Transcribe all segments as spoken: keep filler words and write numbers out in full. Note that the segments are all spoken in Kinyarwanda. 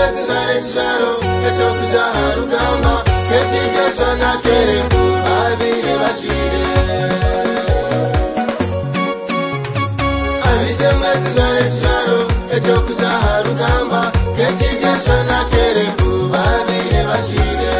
mwezi zare chizaro echo kuzaha rugamba kechijoswa nakereku babiri bashire abise mwezi zare chizaro echo kuzaha rugamba kechijoswa nakereku babiri bashire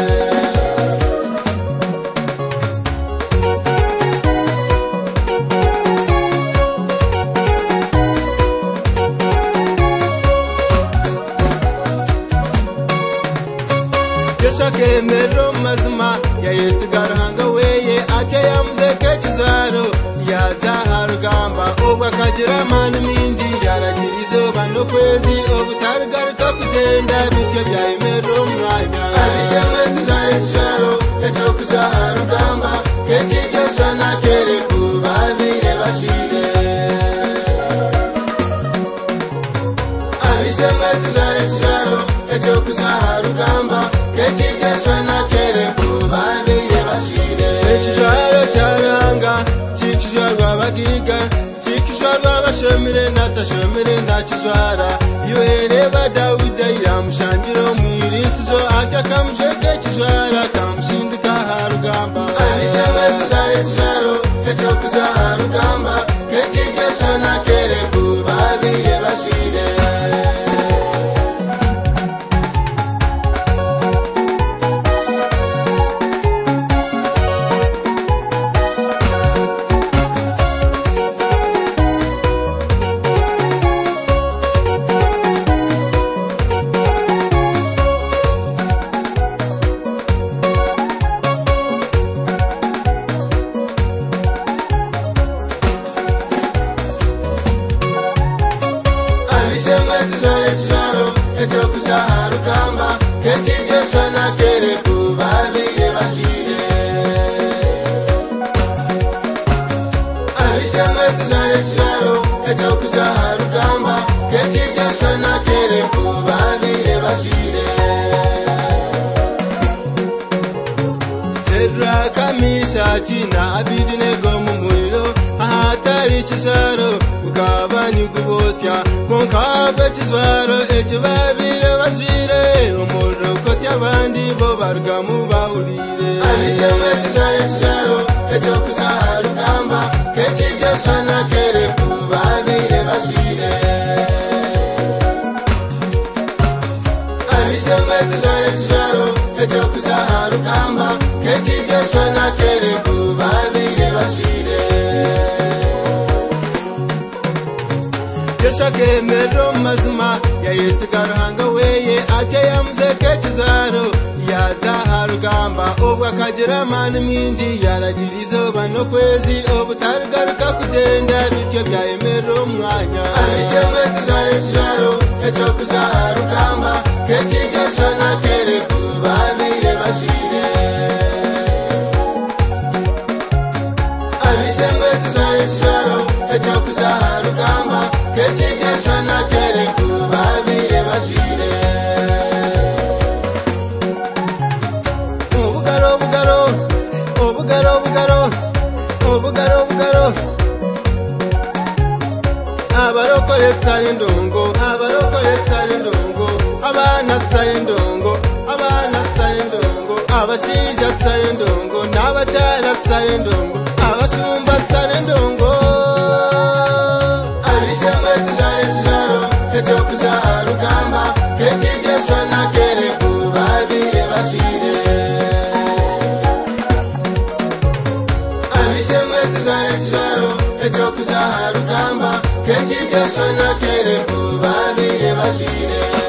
Shake mero mazma ya Yesu garhanga weye ate ya muzeke chizaro ya zahar gamba obwa kajira man mindi yaragirizo bano kwezi obutargar kapitenda bityo bya mero mwanya abishemwe tuzare chizaro echo kuzahar gamba kechijo sana kere kubabire bashire abishemwe tuzare chizaro echo kuzahar gamba kechijoswa nakereku babiri bashire ekijwaro cyaranga kikijwarwa bagiga kikijwarwa bashemire natashemire ndakizwara yuhereba Dawida yamushangiro mwirisizo ajya kamujeke kizwara kamushindika harugamba abishemwe tuzare kizwaro echo kuzaha rugamba kechijoswa nakereku babiri bashire echo kuzaha rugamba kechijoswa nakereku babiri bashire abishemwe tuzare chizaro echo kuzaha rugamba kechijoswa nakereku babiri bashire Zedra kamisha china Abidinego mu muriro ahatari chizaro ukabani gubosya konkabe chizwaro echo babire bashire umuriro kosya abandi bo bargamu bahurire abishemwe tuzare chizaro echo kuzaha rugamba kechijoswa nakereku babire bashire abishemwe tuzare chizaro echo kuzaha rugamba kechijoswa nakereku babire bashire Shake mero mazma ya Yesu garhanga weye ate ya muzeke chizaro ya zahar gamba obwa kajira man mindi yaragirizo bano kwezi obutargar kapitenda bityo bya mero mwanya abishemwe tuzare chizaro echo kuzaha rugamba kechijoswa nakereku babire bashire abishemwe tuzare chizaro echo kuzaha rugamba kechijoswa nakereku babire bashire obugaro obugaro obugaro obugaro obugaro obugaro abarokore tsari ndongo abarokore tsari ndongo abana tsari ndongo abana tsari ndongo abashija tsari ndongo n'abacana tsari ndongo abashumba tsari ndongo abishemwe tuzare chizaro echo kuzaha rugamba kechijoswa nakereku babire bashire abishemwe tuzare chizaro echo kuzaha rugamba kechijoswa nakereku babire bashire